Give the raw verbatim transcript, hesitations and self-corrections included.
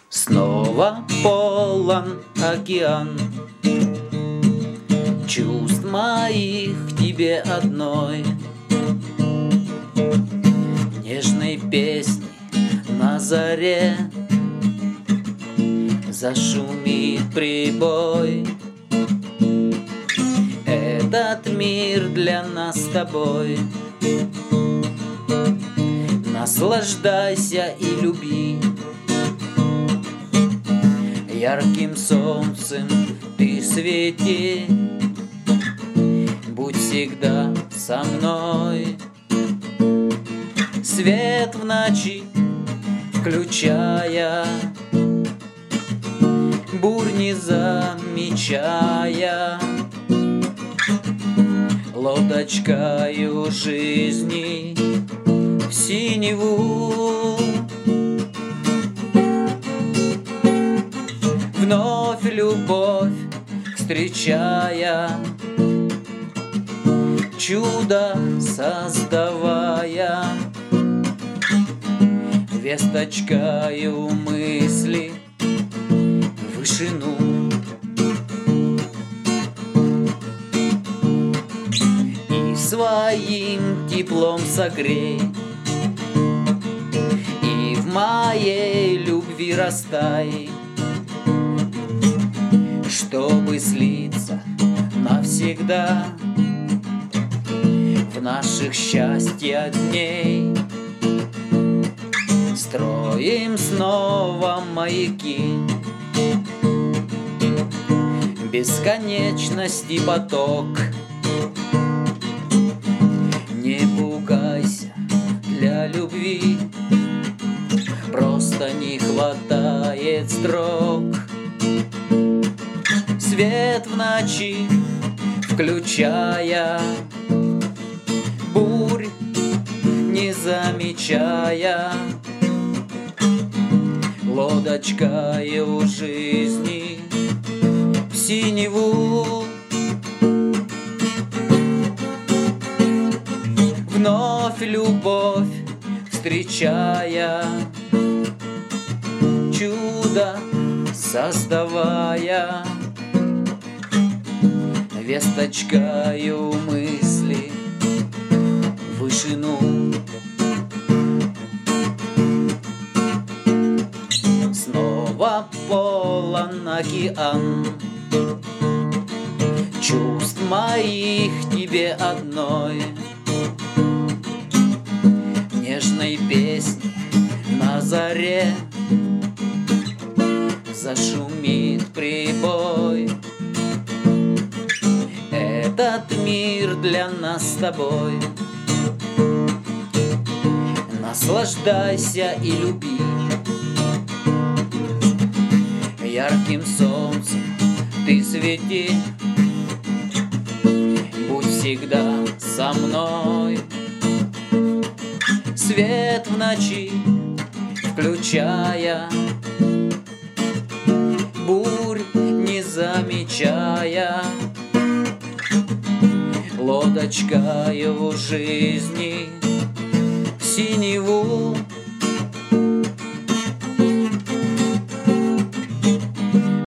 Снова полон океан чувств моих к тебе одной, нежной песни на заре зашумит прибой. Этот мир для нас с тобой. Наслаждайся и люби. Ярким солнцем ты свети, будь всегда со мной. Свет в ночи включая, бурь не замечая, лодочкою жизни в синеву. Вновь любовь встречая, чудо создавая, весточкою мысли в вышину. И своим теплом согрей, и в моей любви растай, чтобы слиться навсегда в наших счастья дней. Строим снова маяки, бесконечности поток. Не пугайся для любви, просто не хватает строк. Свет в ночи включая, бурь не замечая, лодочкою жизни в синеву. Вновь любовь встречая, чудо создавая, весточкою мысли в вышину. Снова полон океан чувств моих тебе одной, нежной песни на заре зашумит прибой. Этот мир для нас с тобой. Наслаждайся и люби. Ярким солнцем ты свети, будь всегда со мной. Свет в ночи включая, бурь не замечая, лодочкою жизни в синеву.